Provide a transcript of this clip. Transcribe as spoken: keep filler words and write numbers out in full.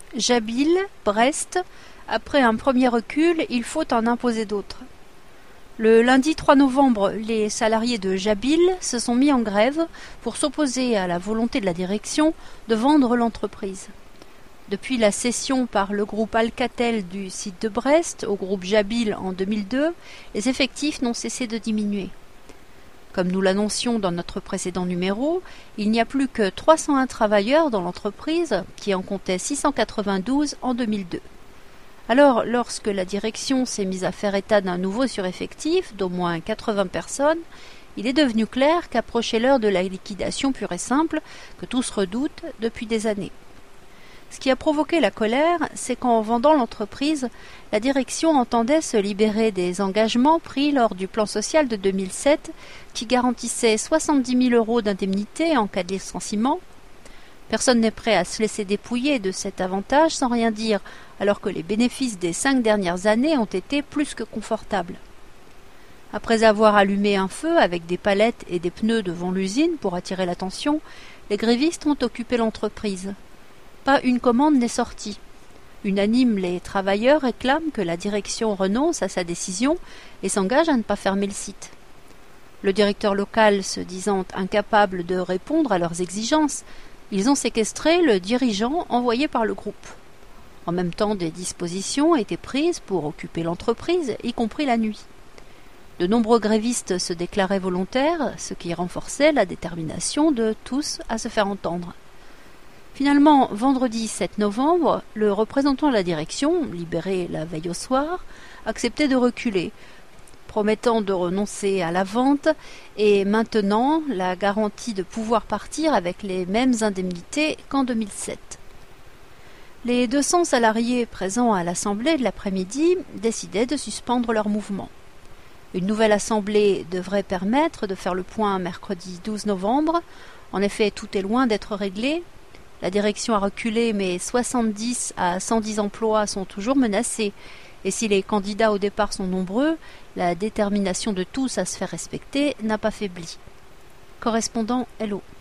Jabil, Brest, après un premier recul, il faut en imposer d'autres. Le lundi trois novembre, les salariés de Jabil se sont mis en grève pour s'opposer à la volonté de la direction de vendre l'entreprise. Depuis la cession par le groupe Alcatel du site de Brest au groupe Jabil en deux mille deux, les effectifs n'ont cessé de diminuer. Comme nous l'annoncions dans notre précédent numéro, il n'y a plus que trois cent un travailleurs dans l'entreprise, qui en comptait six cent quatre-vingt-douze en deux mille deux. Alors, lorsque la direction s'est mise à faire état d'un nouveau sureffectif d'au moins quatre-vingts personnes, il est devenu clair qu'approchait l'heure de la liquidation pure et simple que tous redoutent depuis des années. Ce qui a provoqué la colère, c'est qu'en vendant l'entreprise, la direction entendait se libérer des engagements pris lors du plan social de deux mille sept qui garantissait soixante-dix mille euros d'indemnité en cas de licenciement. Personne n'est prêt à se laisser dépouiller de cet avantage sans rien dire, alors que les bénéfices des cinq dernières années ont été plus que confortables. Après avoir allumé un feu avec des palettes et des pneus devant l'usine pour attirer l'attention, les grévistes ont occupé l'entreprise. Pas une commande n'est sortie. Unanime, les travailleurs réclament que la direction renonce à sa décision et s'engage à ne pas fermer le site. Le directeur local se disant incapable de répondre à leurs exigences, ils ont séquestré le dirigeant envoyé par le groupe. En même temps, des dispositions étaient prises pour occuper l'entreprise, y compris la nuit. De nombreux grévistes se déclaraient volontaires, ce qui renforçait la détermination de tous à se faire entendre. Finalement, vendredi sept novembre, le représentant de la direction, libéré la veille au soir, acceptait de reculer, promettant de renoncer à la vente et maintenant la garantie de pouvoir partir avec les mêmes indemnités qu'en deux mille sept. Les deux cents salariés présents à l'assemblée de l'après-midi décidaient de suspendre leur mouvement. Une nouvelle assemblée devrait permettre de faire le point mercredi douze novembre. En effet, tout est loin d'être réglé. La direction a reculé, mais soixante-dix à cent dix emplois sont toujours menacés. Et si les candidats au départ sont nombreux, la détermination de tous à se faire respecter n'a pas faibli. Correspondant Hello.